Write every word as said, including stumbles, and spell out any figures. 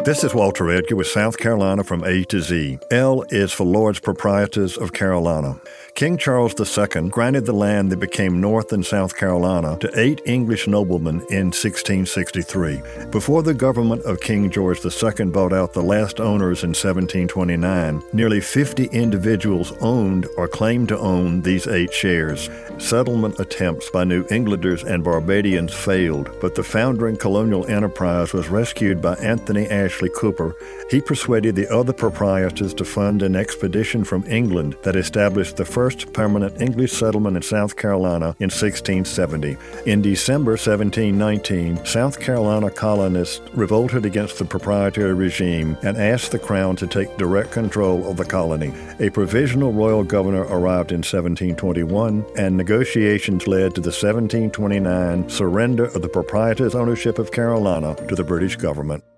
This is Walter Edgar with South Carolina from A to Z. L is for Lords Proprietors of Carolina. King Charles the Second granted the land that became North and South Carolina to eight English noblemen in sixteen sixty-three. Before the government of King George the Second bought out the last owners in seventeen twenty-nine, nearly fifty individuals owned or claimed to own these eight shares. Settlement attempts by New Englanders and Barbadians failed, but the foundering colonial enterprise was rescued by Anthony Ashley Cooper. He persuaded the other proprietors to fund an expedition from England that established the first permanent English settlement in South Carolina in sixteen seventy. In December seventeen nineteen, South Carolina colonists revolted against the proprietary regime and asked the Crown to take direct control of the colony. A provisional royal governor arrived in seventeen twenty-one, and negotiations led to the seventeen twenty-nine surrender of the proprietors' ownership of Carolina to the British government.